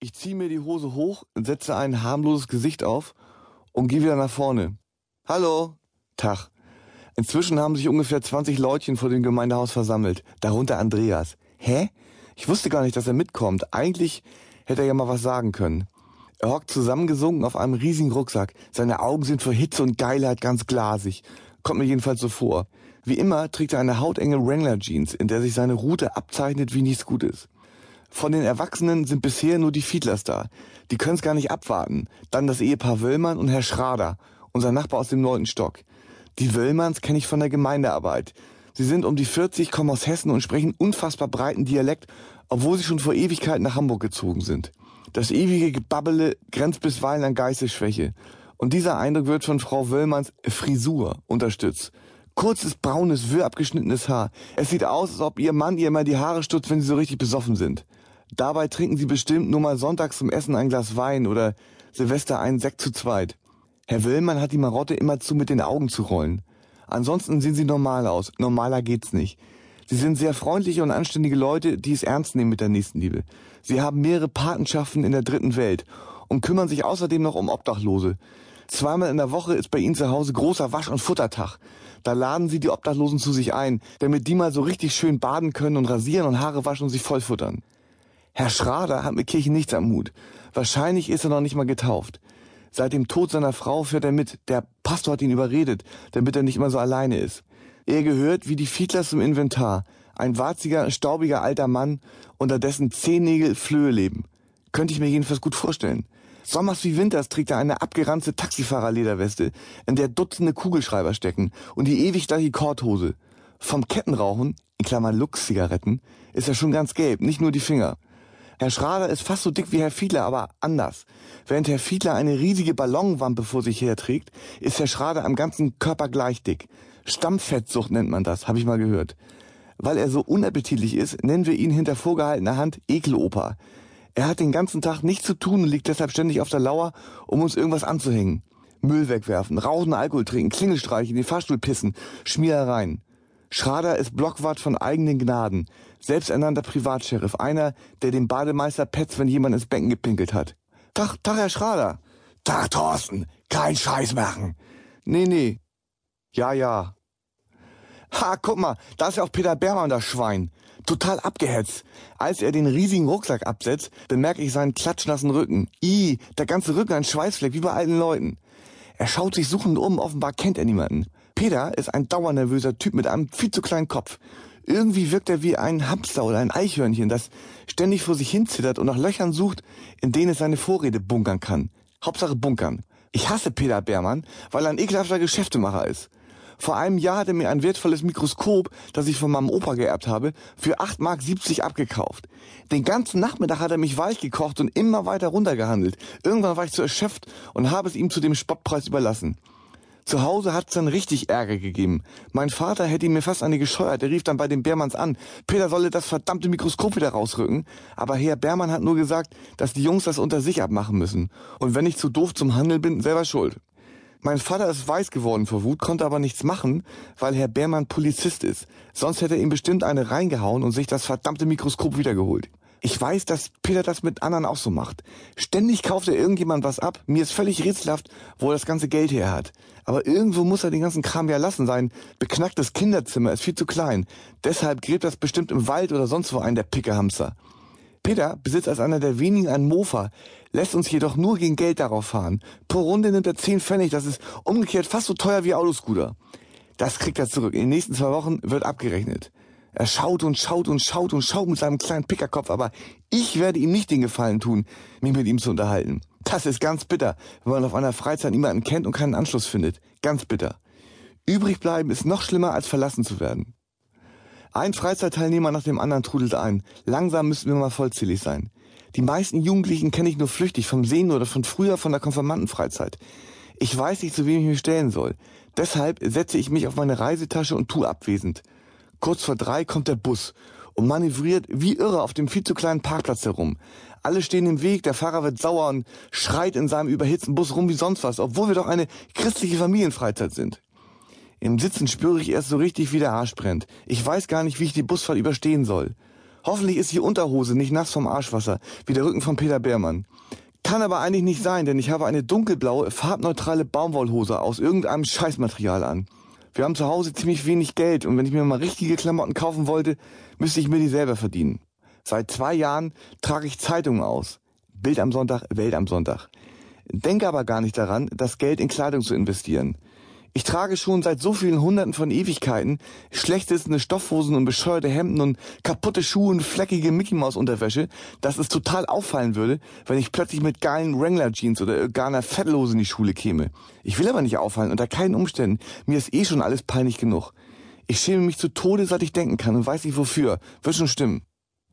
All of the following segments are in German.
Ich ziehe mir die Hose hoch, setze ein harmloses Gesicht auf und gehe wieder nach vorne. Hallo. Tag. Inzwischen haben sich ungefähr 20 Leutchen vor dem Gemeindehaus versammelt, darunter Andreas. Hä? Ich wusste gar nicht, dass er mitkommt. Eigentlich hätte er ja mal was sagen können. Er hockt zusammengesunken auf einem riesigen Rucksack. Seine Augen sind vor Hitze und Geilheit ganz glasig. Kommt mir jedenfalls so vor. Wie immer trägt er eine hautenge Wrangler-Jeans, in der sich seine Rute abzeichnet wie nichts Gutes. Von den Erwachsenen sind bisher nur die Fiedlers da. Die können's gar nicht abwarten. Dann das Ehepaar Wöllmann und Herr Schrader, unser Nachbar aus dem 9. Stock. Die Wöllmanns kenne ich von der Gemeindearbeit. Sie sind um die 40, kommen aus Hessen und sprechen unfassbar breiten Dialekt, obwohl sie schon vor Ewigkeit nach Hamburg gezogen sind. Das ewige Gebabbele grenzt bisweilen an Geistesschwäche. Und dieser Eindruck wird von Frau Wöllmanns Frisur unterstützt. Kurzes, braunes, wirr abgeschnittenes Haar. Es sieht aus, als ob ihr Mann ihr immer die Haare stutzt, wenn sie so richtig besoffen sind. Dabei trinken sie bestimmt nur mal sonntags zum Essen ein Glas Wein oder Silvester einen Sekt zu zweit. Herr Wöllmann hat die Marotte immerzu mit den Augen zu rollen. Ansonsten sehen sie normal aus. Normaler geht's nicht. Sie sind sehr freundliche und anständige Leute, die es ernst nehmen mit der Nächstenliebe. Sie haben mehrere Patenschaften in der 3. Welt und kümmern sich außerdem noch um Obdachlose. 2-mal in der Woche ist bei ihnen zu Hause großer Wasch- und Futtertag. Da laden sie die Obdachlosen zu sich ein, damit die mal so richtig schön baden können und rasieren und Haare waschen und sich voll futtern. Herr Schrader hat mit Kirche nichts am Hut. Wahrscheinlich ist er noch nicht mal getauft. Seit dem Tod seiner Frau fährt er mit. Der Pastor hat ihn überredet, damit er nicht immer so alleine ist. Er gehört wie die Fiedlers zum Inventar. Ein warziger, staubiger alter Mann, unter dessen Zehennägel Flöhe leben. Könnte ich mir jedenfalls gut vorstellen. Sommers wie winters trägt er eine abgeranzte Taxifahrerlederweste, in der Dutzende Kugelschreiber stecken und die ewig gleiche Korthose. Vom Kettenrauchen, in Klammern Lux-Zigaretten, ist er schon ganz gelb, nicht nur die Finger. Herr Schrader ist fast so dick wie Herr Fiedler, aber anders. Während Herr Fiedler eine riesige Ballonwampe vor sich herträgt, ist Herr Schrader am ganzen Körper gleich dick. Stammfettsucht nennt man das, habe ich mal gehört. Weil er so unappetitlich ist, nennen wir ihn hinter vorgehaltener Hand Ekelopa. Er hat den ganzen Tag nichts zu tun und liegt deshalb ständig auf der Lauer, um uns irgendwas anzuhängen. Müll wegwerfen, rauchen, Alkohol trinken, Klingelstreiche, in den Fahrstuhl pissen, Schmierereien. Schrader ist Blockwart von eigenen Gnaden, selbsternannter Privatsheriff, einer, der dem Bademeister petzt, wenn jemand ins Becken gepinkelt hat. Tag, Herr Schrader. Tag, Thorsten. Kein Scheiß machen. Nee. Ja. Ha, guck mal, da ist ja auch Peter Beermann, das Schwein. Total abgehetzt. Als er den riesigen Rucksack absetzt, bemerke ich seinen klatschnassen Rücken. Der ganze Rücken ein Schweißfleck, wie bei alten Leuten. Er schaut sich suchend um, offenbar kennt er niemanden. Peter ist ein dauernervöser Typ mit einem viel zu kleinen Kopf. Irgendwie wirkt er wie ein Hamster oder ein Eichhörnchen, das ständig vor sich hin zittert und nach Löchern sucht, in denen es seine Vorräte bunkern kann. Hauptsache bunkern. Ich hasse Peter Beermann, weil er ein ekelhafter Geschäftemacher ist. Vor einem Jahr hat er mir ein wertvolles Mikroskop, das ich von meinem Opa geerbt habe, für 8,70 Mark abgekauft. Den ganzen Nachmittag hat er mich weich gekocht und immer weiter runtergehandelt. Irgendwann war ich zu erschöpft und habe es ihm zu dem Spottpreis überlassen. Zu Hause hat's dann richtig Ärger gegeben. Mein Vater hätte ihn mir fast eine gescheuert. Er rief dann bei den Beermanns an. Peter solle das verdammte Mikroskop wieder rausrücken. Aber Herr Beermann hat nur gesagt, dass die Jungs das unter sich abmachen müssen. Und wenn ich zu doof zum Handeln bin, selber schuld. Mein Vater ist weiß geworden vor Wut, konnte aber nichts machen, weil Herr Beermann Polizist ist. Sonst hätte er ihm bestimmt eine reingehauen und sich das verdammte Mikroskop wiedergeholt. Ich weiß, dass Peter das mit anderen auch so macht. Ständig kauft er irgendjemand was ab. Mir ist völlig rätselhaft, wo er das ganze Geld her hat. Aber irgendwo muss er den ganzen Kram ja lassen. Sein beknacktes Kinderzimmer ist viel zu klein. Deshalb gräbt das bestimmt im Wald oder sonst wo ein, der Pickehamster. Peter besitzt als einer der wenigen einen Mofa, lässt uns jedoch nur gegen Geld darauf fahren. Pro Runde nimmt er 10 Pfennig, das ist umgekehrt fast so teuer wie Autoscooter. Das kriegt er zurück. In den nächsten 2 Wochen wird abgerechnet. Er schaut mit seinem kleinen Pickerkopf, aber ich werde ihm nicht den Gefallen tun, mich mit ihm zu unterhalten. Das ist ganz bitter, wenn man auf einer Freizeit niemanden kennt und keinen Anschluss findet. Ganz bitter. Übrig bleiben ist noch schlimmer, als verlassen zu werden. Ein Freizeitteilnehmer nach dem anderen trudelt ein. Langsam müssen wir mal vollzählig sein. Die meisten Jugendlichen kenne ich nur flüchtig vom Sehen oder von früher von der Konfirmandenfreizeit. Ich weiß nicht, zu wem ich mich stellen soll. Deshalb setze ich mich auf meine Reisetasche und tue abwesend. Kurz vor 3 kommt der Bus und manövriert wie irre auf dem viel zu kleinen Parkplatz herum. Alle stehen im Weg, der Fahrer wird sauer und schreit in seinem überhitzten Bus rum wie sonst was, obwohl wir doch eine christliche Familienfreizeit sind. Im Sitzen spüre ich erst so richtig, wie der Arsch brennt. Ich weiß gar nicht, wie ich die Busfahrt überstehen soll. Hoffentlich ist die Unterhose nicht nass vom Arschwasser, wie der Rücken von Peter Beermann. Kann aber eigentlich nicht sein, denn ich habe eine dunkelblaue, farbneutrale Baumwollhose aus irgendeinem Scheißmaterial an. Wir haben zu Hause ziemlich wenig Geld und wenn ich mir mal richtige Klamotten kaufen wollte, müsste ich mir die selber verdienen. Seit 2 Jahren trage ich Zeitungen aus. Bild am Sonntag, Welt am Sonntag. Denke aber gar nicht daran, das Geld in Kleidung zu investieren. Ich trage schon seit so vielen Hunderten von Ewigkeiten schlecht sitzende Stoffhosen und bescheuerte Hemden und kaputte Schuhe und fleckige Mickey-Maus-Unterwäsche, dass es total auffallen würde, wenn ich plötzlich mit geilen Wrangler-Jeans oder gar einer Fettlose in die Schule käme. Ich will aber nicht auffallen, unter keinen Umständen. Mir ist eh schon alles peinlich genug. Ich schäme mich zu Tode, seit ich denken kann und weiß nicht wofür. Wird schon stimmen.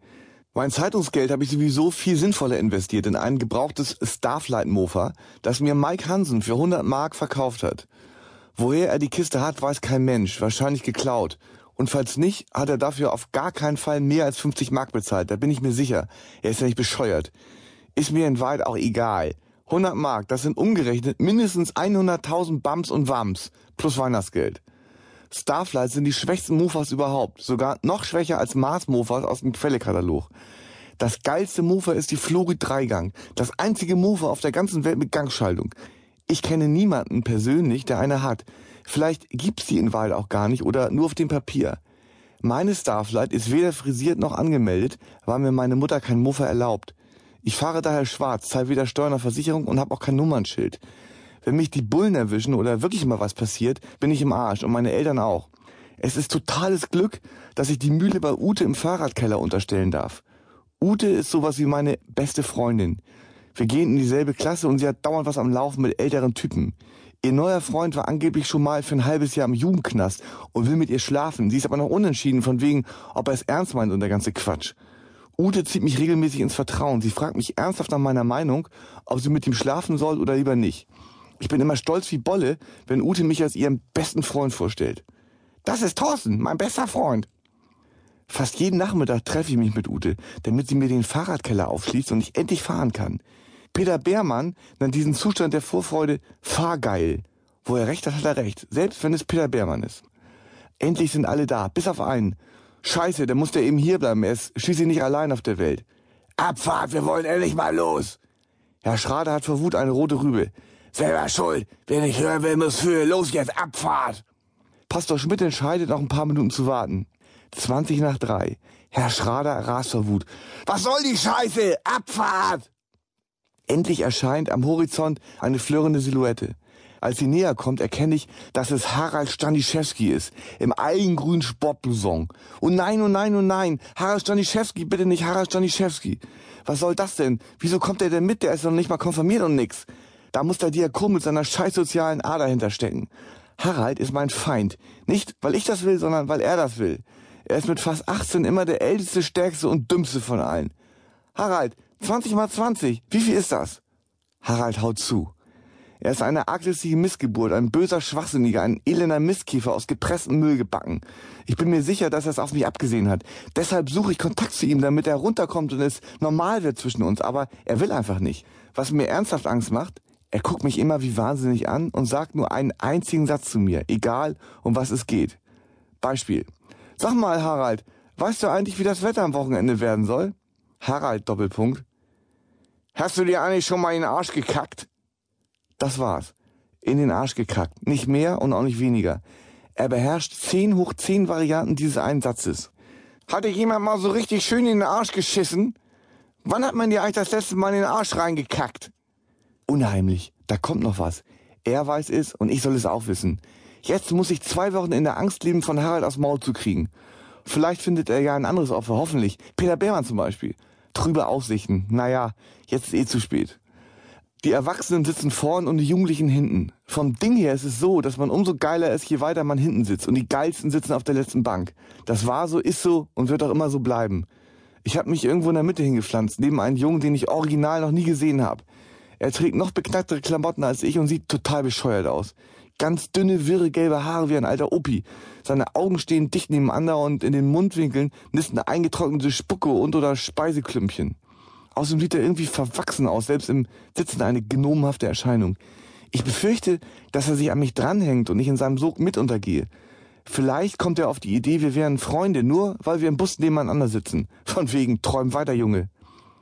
Mein Zeitungsgeld habe ich sowieso viel sinnvoller investiert in ein gebrauchtes Starflight-Mofa, das mir Mike Hansen für 100 Mark verkauft hat. Woher er die Kiste hat, weiß kein Mensch, wahrscheinlich geklaut. Und falls nicht, hat er dafür auf gar keinen Fall mehr als 50 Mark bezahlt, da bin ich mir sicher. Er ist ja nicht bescheuert. Ist mir in Wahrheit auch egal. 100 Mark, das sind umgerechnet mindestens 100.000 Bams und Wams, plus Weihnachtsgeld. Starflight sind die schwächsten Mofas überhaupt, sogar noch schwächer als Mars-Mofas aus dem Quellekatalog. Das geilste Mofa ist die Florid 3-Gang, das einzige Mofa auf der ganzen Welt mit Gangschaltung. Ich kenne niemanden persönlich, der eine hat. Vielleicht gibt's die in Wahrheit auch gar nicht oder nur auf dem Papier. Meine Starflight ist weder frisiert noch angemeldet, weil mir meine Mutter kein Mofa erlaubt. Ich fahre daher schwarz, zahle weder Steuer noch Versicherung und habe auch kein Nummernschild. Wenn mich die Bullen erwischen oder wirklich mal was passiert, bin ich im Arsch und meine Eltern auch. Es ist totales Glück, dass ich die Mühle bei Ute im Fahrradkeller unterstellen darf. Ute ist sowas wie meine beste Freundin. Wir gehen in dieselbe Klasse und sie hat dauernd was am Laufen mit älteren Typen. Ihr neuer Freund war angeblich schon mal für ein halbes Jahr im Jugendknast und will mit ihr schlafen. Sie ist aber noch unentschieden von wegen, ob er es ernst meint und der ganze Quatsch. Ute zieht mich regelmäßig ins Vertrauen. Sie fragt mich ernsthaft nach meiner Meinung, ob sie mit ihm schlafen soll oder lieber nicht. Ich bin immer stolz wie Bolle, wenn Ute mich als ihren besten Freund vorstellt. Das ist Thorsten, mein bester Freund. Fast jeden Nachmittag treffe ich mich mit Ute, damit sie mir den Fahrradkeller aufschließt und ich endlich fahren kann. Peter Beermann nennt diesen Zustand der Vorfreude fahrgeil. Wo er recht hat, hat er recht, selbst wenn es Peter Beermann ist. Endlich sind alle da, bis auf einen. Scheiße, der muss ja eben hier bleiben, er ist schließlich nicht allein auf der Welt. Abfahrt, wir wollen endlich mal los. Herr Schrader hat vor Wut eine rote Rübe. Selber schuld, wer nicht hören will, muss für. Los jetzt, Abfahrt. Pastor Schmidt entscheidet, noch ein paar Minuten zu warten. 2:20. Herr Schrader rast vor Wut. Was soll die Scheiße? Abfahrt! Endlich erscheint am Horizont eine flirrende Silhouette. Als sie näher kommt, erkenne ich, dass es Harald Staniszewski ist, im algengrünen Sportblouson. Oh nein, oh nein, oh nein, Harald Staniszewski, bitte nicht Harald Staniszewski. Was soll das denn? Wieso kommt er denn mit? Der ist noch nicht mal konfirmiert und nix. Da muss der Diakon mit seiner scheißsozialen Ader hinterstecken. Harald ist mein Feind. Nicht, weil ich das will, sondern weil er das will. Er ist mit fast 18 immer der älteste, stärkste und dümmste von allen. Harald, 20 mal 20, wie viel ist das? Harald haut zu. Er ist eine arglistige Missgeburt, ein böser Schwachsinniger, ein elender Mistkäfer aus gepresstem Müll gebacken. Ich bin mir sicher, dass er es auf mich abgesehen hat. Deshalb suche ich Kontakt zu ihm, damit er runterkommt und es normal wird zwischen uns. Aber er will einfach nicht. Was mir ernsthaft Angst macht, er guckt mich immer wie wahnsinnig an und sagt nur einen einzigen Satz zu mir, egal um was es geht. Beispiel. Sag mal, Harald, weißt du eigentlich, wie das Wetter am Wochenende werden soll? Harald, Doppelpunkt. Hast du dir eigentlich schon mal in den Arsch gekackt? Das war's. In den Arsch gekackt. Nicht mehr und auch nicht weniger. Er beherrscht 10 hoch 10 Varianten dieses einen Satzes. Hatte jemand mal so richtig schön in den Arsch geschissen? Wann hat man dir eigentlich das letzte Mal in den Arsch reingekackt? Unheimlich. Da kommt noch was. Er weiß es und ich soll es auch wissen. Jetzt muss ich 2 Wochen in der Angst leben, von Harald aufs Maul zu kriegen. Vielleicht findet er ja ein anderes Opfer, hoffentlich. Peter Beermann zum Beispiel. Trübe Aussichten. Naja, jetzt ist eh zu spät. Die Erwachsenen sitzen vorn und die Jugendlichen hinten. Vom Ding her ist es so, dass man umso geiler ist, je weiter man hinten sitzt. Und die Geilsten sitzen auf der letzten Bank. Das war so, ist so und wird auch immer so bleiben. Ich habe mich irgendwo in der Mitte hingepflanzt, neben einem Jungen, den ich original noch nie gesehen habe. Er trägt noch beknacktere Klamotten als ich und sieht total bescheuert aus. Ganz dünne, wirre, gelbe Haare wie ein alter Opi. Seine Augen stehen dicht nebeneinander und in den Mundwinkeln nisten eingetrocknete Spucke und oder Speiseklümpchen. Außerdem sieht er irgendwie verwachsen aus, selbst im Sitzen eine gnomenhafte Erscheinung. Ich befürchte, dass er sich an mich dranhängt und ich in seinem Sog mit untergehe. Vielleicht kommt er auf die Idee, wir wären Freunde, nur weil wir im Bus nebeneinander sitzen. Von wegen, träum weiter, Junge.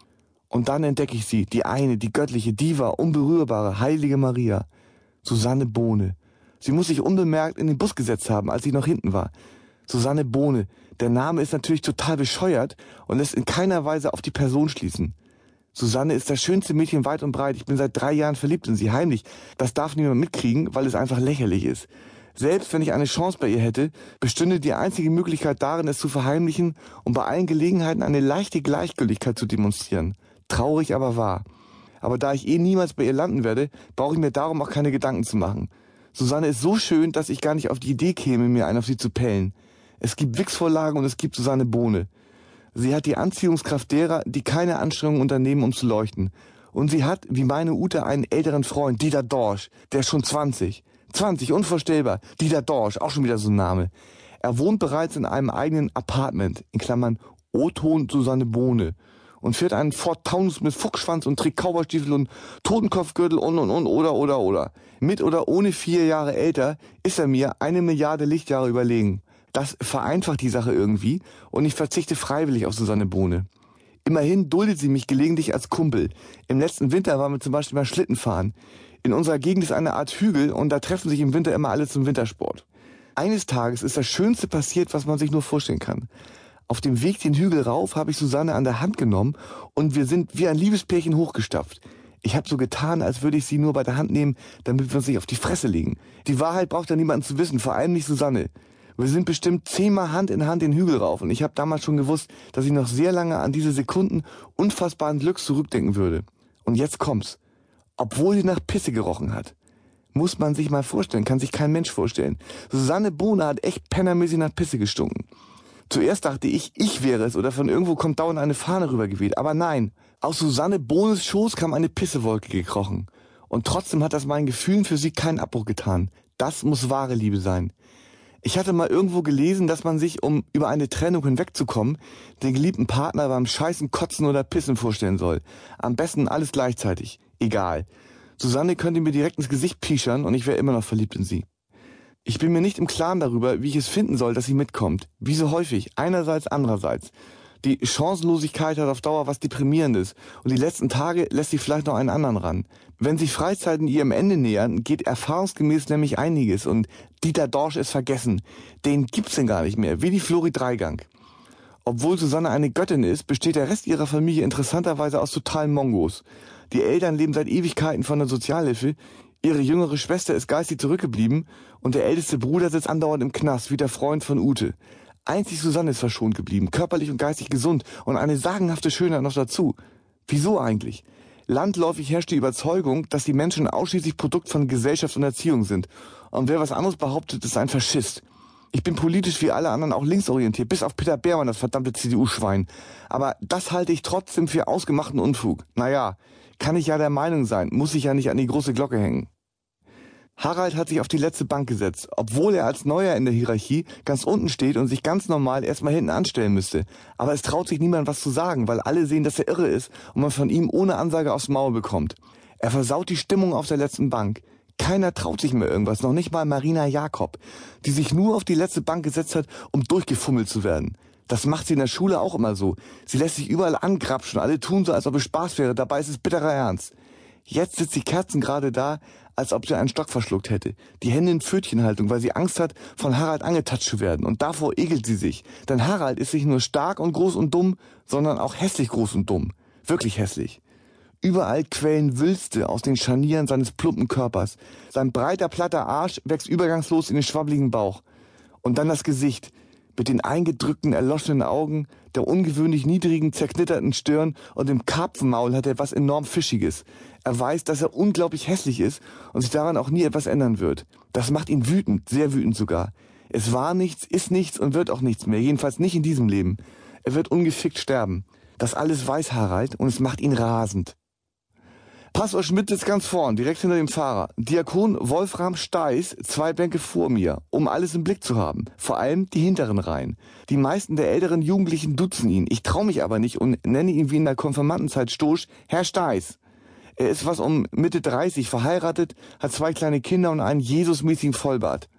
Und dann entdecke ich sie, die eine, die göttliche, Diva, unberührbare, heilige Maria. Susanne Bohne. Sie muss sich unbemerkt in den Bus gesetzt haben, als ich noch hinten war. Susanne Bohne. Der Name ist natürlich total bescheuert und lässt in keiner Weise auf die Person schließen. Susanne ist das schönste Mädchen weit und breit. Ich bin seit 3 Jahren verliebt in sie, heimlich. Das darf niemand mitkriegen, weil es einfach lächerlich ist. Selbst wenn ich eine Chance bei ihr hätte, bestünde die einzige Möglichkeit darin, es zu verheimlichen und bei allen Gelegenheiten eine leichte Gleichgültigkeit zu demonstrieren. Traurig, aber wahr. Aber da ich niemals bei ihr landen werde, brauche ich mir darum auch keine Gedanken zu machen. Susanne ist so schön, dass ich gar nicht auf die Idee käme, mir einen auf sie zu pellen. Es gibt Wix-Vorlagen und es gibt Susanne Bohne. Sie hat die Anziehungskraft derer, die keine Anstrengungen unternehmen, um zu leuchten. Und sie hat, wie meine Ute, einen älteren Freund, Dieter Dorsch, der ist schon 20. 20, unvorstellbar. Dieter Dorsch, auch schon wieder so ein Name. Er wohnt bereits in einem eigenen Apartment, in Klammern O-Ton Susanne Bohne, und fährt einen Ford Taunus mit Fuchsschwanz und trägt Cowboystiefel und Totenkopfgürtel und, oder. Mit oder ohne 4 Jahre älter ist er mir 1 Milliarde Lichtjahre überlegen. Das vereinfacht die Sache irgendwie und ich verzichte freiwillig auf Susanne Bohne. Immerhin duldet sie mich gelegentlich als Kumpel. Im letzten Winter waren wir zum Beispiel mal Schlittenfahren. In unserer Gegend ist eine Art Hügel und da treffen sich im Winter immer alle zum Wintersport. Eines Tages ist das Schönste passiert, was man sich nur vorstellen kann. Auf dem Weg den Hügel rauf habe ich Susanne an der Hand genommen und wir sind wie ein Liebespärchen hochgestapft. Ich habe so getan, als würde ich sie nur bei der Hand nehmen, damit wir uns nicht auf die Fresse legen. Die Wahrheit braucht ja niemanden zu wissen, vor allem nicht Susanne. Wir sind bestimmt 10-mal Hand in Hand den Hügel rauf und ich habe damals schon gewusst, dass ich noch sehr lange an diese Sekunden unfassbaren Glücks zurückdenken würde. Und jetzt kommt's. Obwohl sie nach Pisse gerochen hat. Muss man sich mal vorstellen, kann sich kein Mensch vorstellen. Susanne Bohne hat echt pennermäßig nach Pisse gestunken. Zuerst dachte ich wäre es oder von irgendwo kommt dauernd eine Fahne rübergeweht. Aber nein, aus Susanne Bohnes Schoß kam eine Pissewolke gekrochen. Und trotzdem hat das meinen Gefühlen für sie keinen Abbruch getan. Das muss wahre Liebe sein. Ich hatte mal irgendwo gelesen, dass man sich, um über eine Trennung hinwegzukommen, den geliebten Partner beim Scheißen, Kotzen oder Pissen vorstellen soll. Am besten alles gleichzeitig. Egal. Susanne könnte mir direkt ins Gesicht pischern und ich wäre immer noch verliebt in sie. Ich bin mir nicht im Klaren darüber, wie ich es finden soll, dass sie mitkommt. Wie so häufig. Einerseits, andererseits. Die Chancenlosigkeit hat auf Dauer was Deprimierendes. Und die letzten Tage lässt sie vielleicht noch einen anderen ran. Wenn sich Freizeiten ihrem Ende nähern, geht erfahrungsgemäß nämlich einiges. Und Dieter Dorsch ist vergessen. Den gibt's denn gar nicht mehr. Wie die Flori Dreigang. Obwohl Susanne eine Göttin ist, besteht der Rest ihrer Familie interessanterweise aus totalen Mongos. Die Eltern leben seit Ewigkeiten von der Sozialhilfe. Ihre jüngere Schwester ist geistig zurückgeblieben und der älteste Bruder sitzt andauernd im Knast, wie der Freund von Ute. Einzig Susanne ist verschont geblieben, körperlich und geistig gesund und eine sagenhafte Schönheit noch dazu. Wieso eigentlich? Landläufig herrscht die Überzeugung, dass die Menschen ausschließlich Produkt von Gesellschaft und Erziehung sind. Und wer was anderes behauptet, ist ein Faschist. Ich bin politisch wie alle anderen auch linksorientiert, bis auf Peter Beermann, das verdammte CDU-Schwein. Aber das halte ich trotzdem für ausgemachten Unfug. Naja, kann ich ja der Meinung sein, muss ich ja nicht an die große Glocke hängen. Harald hat sich auf die letzte Bank gesetzt, obwohl er als Neuer in der Hierarchie ganz unten steht und sich ganz normal erstmal hinten anstellen müsste. Aber es traut sich niemand was zu sagen, weil alle sehen, dass er irre ist und man von ihm ohne Ansage aufs Maul bekommt. Er versaut die Stimmung auf der letzten Bank. Keiner traut sich mehr irgendwas, noch nicht mal Marina Jakob, die sich nur auf die letzte Bank gesetzt hat, um durchgefummelt zu werden. Das macht sie in der Schule auch immer so. Sie lässt sich überall angrapschen, alle tun so, als ob es Spaß wäre, dabei ist es bitterer Ernst. Jetzt sitzt sie kerzengerade da, als ob sie einen Stock verschluckt hätte. Die Hände in Pfötchenhaltung, weil sie Angst hat, von Harald angetatscht zu werden. Und davor ekelt sie sich. Denn Harald ist nicht nur stark und groß und dumm, sondern auch hässlich groß und dumm. Wirklich hässlich. Überall quellen Wülste aus den Scharnieren seines plumpen Körpers. Sein breiter, platter Arsch wächst übergangslos in den schwabbeligen Bauch. Und dann das Gesicht. Mit den eingedrückten, erloschenen Augen, der ungewöhnlich niedrigen, zerknitterten Stirn und dem Karpfenmaul hat er was enorm Fischiges. Er weiß, dass er unglaublich hässlich ist und sich daran auch nie etwas ändern wird. Das macht ihn wütend, sehr wütend sogar. Es war nichts, ist nichts und wird auch nichts mehr, jedenfalls nicht in diesem Leben. Er wird ungefickt sterben. Das alles weiß Harald und es macht ihn rasend. Pastor Schmidt sitzt ganz vorn, direkt hinter dem Fahrer. Diakon Wolfram Steiß 2 Bänke vor mir, um alles im Blick zu haben. Vor allem die hinteren Reihen. Die meisten der älteren Jugendlichen duzen ihn. Ich traue mich aber nicht und nenne ihn wie in der Konfirmandenzeit stoisch Herr Steiß. Er ist was um Mitte 30, verheiratet, hat 2 kleine Kinder und einen Jesusmäßigen Vollbart.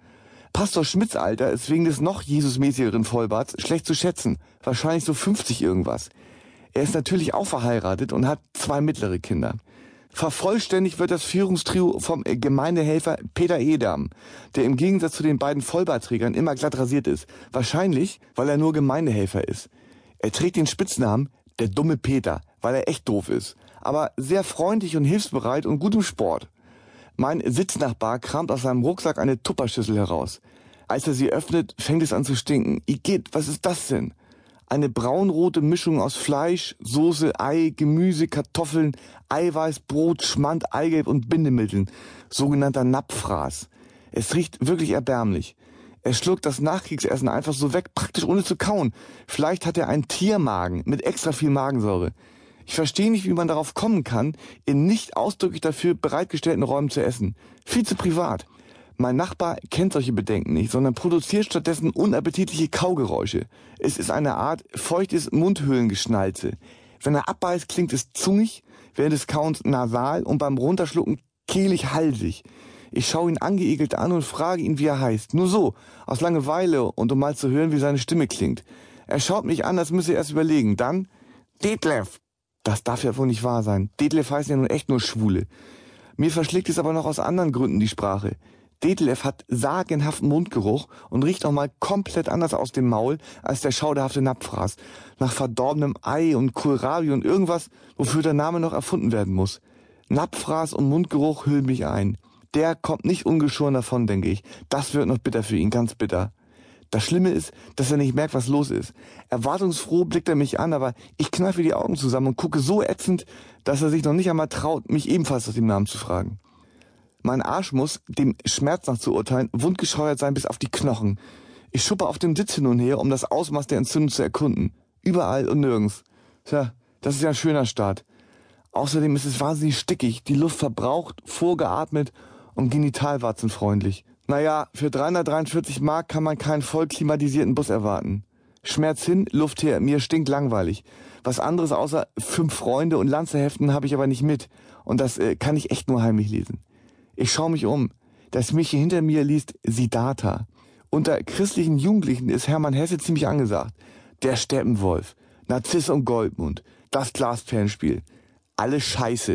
Pastor Schmidts Alter ist wegen des noch Jesusmäßigeren Vollbarts schlecht zu schätzen. Wahrscheinlich so 50 irgendwas. Er ist natürlich auch verheiratet und hat 2 mittlere Kinder. Vervollständigt wird das Führungstrio vom Gemeindehelfer Peter Edam, der im Gegensatz zu den beiden Vollbartträgern immer glatt rasiert ist. Wahrscheinlich, weil er nur Gemeindehelfer ist. Er trägt den Spitznamen der dumme Peter, weil er echt doof ist. Aber sehr freundlich und hilfsbereit und gut im Sport. Mein Sitznachbar kramt aus seinem Rucksack eine Tupperschüssel heraus. Als er sie öffnet, fängt es an zu stinken. Igitt, was ist das denn? Eine braunrote Mischung aus Fleisch, Soße, Ei, Gemüse, Kartoffeln, Eiweiß, Brot, Schmand, Eigelb und Bindemitteln. Sogenannter Napfraß. Es riecht wirklich erbärmlich. Er schluckt das Nachkriegsessen einfach so weg, praktisch ohne zu kauen. Vielleicht hat er einen Tiermagen mit extra viel Magensäure. Ich verstehe nicht, wie man darauf kommen kann, in nicht ausdrücklich dafür bereitgestellten Räumen zu essen. Viel zu privat. Mein Nachbar kennt solche Bedenken nicht, sondern produziert stattdessen unappetitliche Kaugeräusche. Es ist eine Art feuchtes Mundhöhlengeschnalze. Wenn er abbeißt, klingt es zungig, während des Kauens nasal und beim Runterschlucken kehlig-halsig. Ich schaue ihn angeekelt an und frage ihn, wie er heißt. Nur so, aus Langeweile und um mal zu hören, wie seine Stimme klingt. Er schaut mich an, als müsse er erst überlegen. Dann, Detlef. Das darf ja wohl nicht wahr sein. Detlef heißen ja nun echt nur Schwule. Mir verschlägt es aber noch aus anderen Gründen die Sprache. Detlef hat sagenhaften Mundgeruch und riecht noch mal komplett anders aus dem Maul als der schauderhafte Napfraß. Nach verdorbenem Ei und Kohlrabi und irgendwas, wofür der Name noch erfunden werden muss. Napfraß und Mundgeruch hüllen mich ein. Der kommt nicht ungeschoren davon, denke ich. Das wird noch bitter für ihn, ganz bitter. Das Schlimme ist, dass er nicht merkt, was los ist. Erwartungsfroh blickt er mich an, aber ich kneife die Augen zusammen und gucke so ätzend, dass er sich noch nicht einmal traut, mich ebenfalls nach dem Namen zu fragen. Mein Arsch muss, dem Schmerz nach zu urteilen, wundgescheuert sein bis auf die Knochen. Ich schuppe auf dem Sitz hin und her, um das Ausmaß der Entzündung zu erkunden. Überall und nirgends. Tja, das ist ja ein schöner Start. Außerdem ist es wahnsinnig stickig, die Luft verbraucht, vorgeatmet und genitalwarzenfreundlich. Naja, für 343 Mark kann man keinen voll klimatisierten Bus erwarten. Schmerz hin, Luft her, mir stinkt langweilig. Was anderes außer 5 Freunde und Lanzeheften habe ich aber nicht mit. Und das kann ich echt nur heimlich lesen. Ich schaue mich um. Das Mädchen hinter mir liest Siddhartha. Unter christlichen Jugendlichen ist Hermann Hesse ziemlich angesagt. Der Steppenwolf, Narziss und Goldmund, das Glasperlenspiel. Alles Scheiße.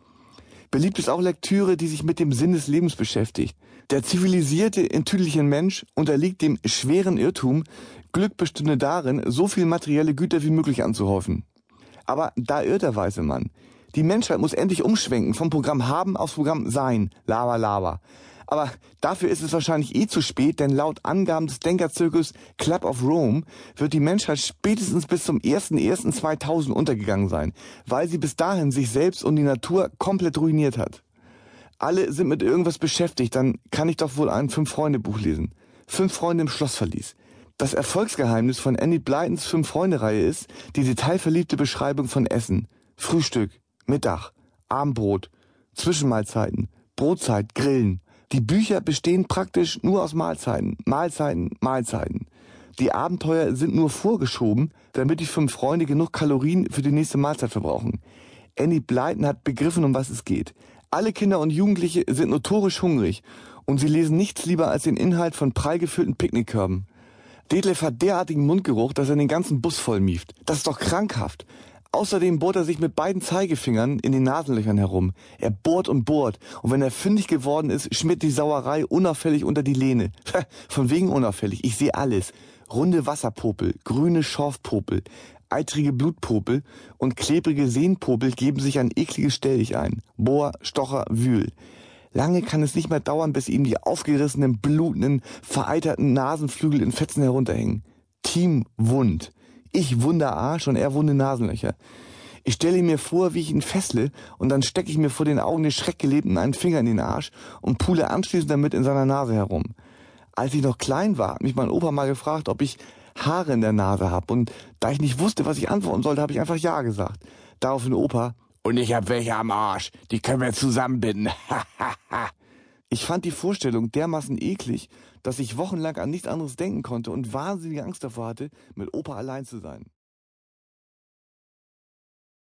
Beliebt ist auch Lektüre, die sich mit dem Sinn des Lebens beschäftigt. Der zivilisierte, intüdliche Mensch unterliegt dem schweren Irrtum, Glück bestünde darin, so viel materielle Güter wie möglich anzuhäufen. Aber da irrt der weise Mann. Die Menschheit muss endlich umschwenken, vom Programm Haben aufs Programm Sein. Lava, Lava. Aber dafür ist es wahrscheinlich zu spät, denn laut Angaben des Denkerzirkus Club of Rome wird die Menschheit spätestens bis zum 01.01.2000 untergegangen sein, weil sie bis dahin sich selbst und die Natur komplett ruiniert hat. Alle sind mit irgendwas beschäftigt, dann kann ich doch wohl ein 5-Freunde-Buch lesen. 5 Freunde im Schlossverlies. Das Erfolgsgeheimnis von Enid Blytons 5-Freunde-Reihe ist die detailverliebte Beschreibung von Essen. Frühstück, Mittag, Abendbrot, Zwischenmahlzeiten, Brotzeit, Grillen. Die Bücher bestehen praktisch nur aus Mahlzeiten, Mahlzeiten, Mahlzeiten. Die Abenteuer sind nur vorgeschoben, damit die 5 Freunde genug Kalorien für die nächste Mahlzeit verbrauchen. Enid Blyton hat begriffen, um was es geht. Alle Kinder und Jugendliche sind notorisch hungrig und sie lesen nichts lieber als den Inhalt von prall gefüllten Picknickkörben. Detlef hat derartigen Mundgeruch, dass er den ganzen Bus voll mieft. Das ist doch krankhaft. Außerdem bohrt er sich mit beiden Zeigefingern in den Nasenlöchern herum. Er bohrt und wenn er fündig geworden ist, schmiert die Sauerei unauffällig unter die Lehne. Von wegen unauffällig, ich sehe alles. Runde Wasserpopel, grüne Schorfpopel, eitrige Blutpopel und klebrige Sehnpopel geben sich ein ekliges Stelldich ein. Bohr, Stocher, Wühl. Lange kann es nicht mehr dauern, bis ihm die aufgerissenen, blutenden, vereiterten Nasenflügel in Fetzen herunterhängen. Team Wund. Ich wunder Arsch und er wunde Nasenlöcher. Ich stelle mir vor, wie ich ihn fessle und dann stecke ich mir vor den Augen des Schreckgelebten einen Finger in den Arsch und pule anschließend damit in seiner Nase herum. Als ich noch klein war, hat mich mein Opa mal gefragt, ob ich Haare in der Nase hab und da ich nicht wusste, was ich antworten sollte, habe ich einfach Ja gesagt. Daraufhin Opa: Und ich hab welche am Arsch, die können wir zusammenbinden. Ich fand die Vorstellung dermaßen eklig, dass ich wochenlang an nichts anderes denken konnte und wahnsinnige Angst davor hatte, mit Opa allein zu sein.